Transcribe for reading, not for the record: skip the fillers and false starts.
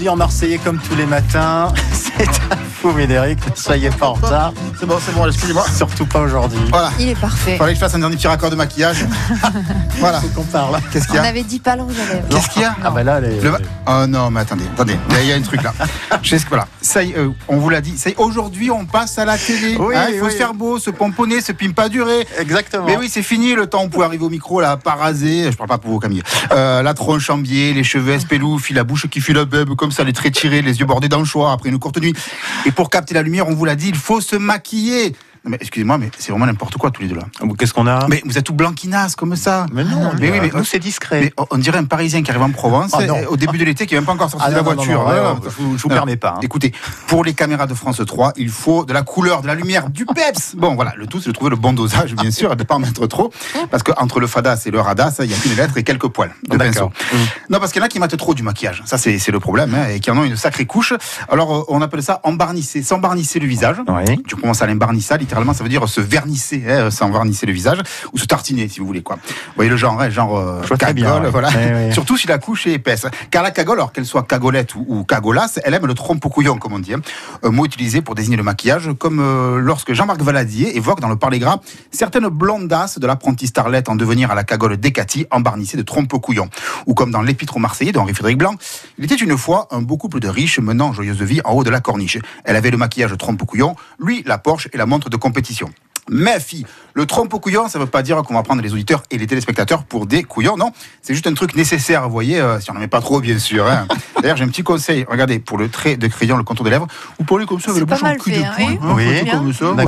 en Marseillais comme tous les matins. C'est un fou, Médéric. Soyez pas en retard. C'est bon, excusez-moi. Surtout pas aujourd'hui. Voilà. Il est parfait. Fallait que je fasse un dernier petit raccord de maquillage. Voilà. Faut qu'on parle. Qu'est-ce qu'il y On a? avait dit pas le rouge à lèvres. Qu'est-ce qu'il y a? Ah bah là, les... Oh non, mais attendez. Il y a un truc là. Voilà. Ça y est, on vous l'a dit. Ça y est, aujourd'hui, on passe à la télé. Oui, il faut se faire beau, se pomponner, se pime pas durer. Exactement. Mais oui, c'est fini le temps où on pouvait arriver au micro, là, pas rasé. Je parle pas pour vous, Camille. La tronche en biais, les cheveux espeloufs, la bouche qui file la beuble, comme ça, les traits tirés, les yeux bordés d'anchois après une courte nuit. Et pour capter la lumière, on vous l'a dit, il faut se maquiller. Non, mais excusez-moi, mais c'est vraiment n'importe quoi tous les deux là. Qu'est-ce qu'on a? Mais vous êtes tout blanquinasse comme ça. Mais non, mais oui, mais nous c'est discret. Mais on dirait un Parisien qui arrive en Provence au début de l'été qui n'est même pas encore sorti de la voiture. Je vous permets pas. Écoutez, pour les caméras de France 3, il faut de la couleur, de la lumière, du peps. Bon, voilà, le tout, c'est de trouver le bon dosage, bien sûr, et de ne pas en mettre trop. Parce qu'entre le fadas et le radas, il n'y a qu'une lettre et quelques poils de pinceau. Non, parce qu'il y en a qui mettent trop du maquillage. Ça, c'est le problème, et qui en ont une sacrée couche. Alors, on appelle ça embarnisser, s'embarnisser le visage. Oui. Tu commences à l'embarnissa, littéralement, ça veut dire se vernisser, s'embarnisser le visage, ou se tartiner, si vous voulez, quoi. Vous voyez le genre, cagole, bien, voilà. Oui. Surtout si la couche est épaisse. Car la cagole, alors qu'elle soit cagolette ou cagolasse, elle aime le trompe au couillon, comme on dit. Un mot utilisé pour désigner le maquillage, comme lorsque Jean-Marc Valadier évoque dans le Parler Gras certaines blondasses de l'apprentie starlette en devenir à la cagole d'Hécatie, embarnissée de trompe au couillon. Ou comme dans l'Épître aux Marseillais d'Henri-Frédéric Blanc, il était une fois un beau couple de riches menant joyeuse vie en haut de la corniche. Elle avait le maquillage trompe au couillon, lui la Porsche et la montre de compétition. Mais fille, le trompe au couillon, ça veut pas dire qu'on va prendre les auditeurs et les téléspectateurs pour des couillons, non. C'est juste un truc nécessaire, vous voyez, si on n'en met pas trop, bien sûr. D'ailleurs, j'ai un petit conseil. Regardez, pour le trait de crayon, le contour des lèvres, vous parlez comme ça avec le bouchon cul de poule. Oui. Comme ça.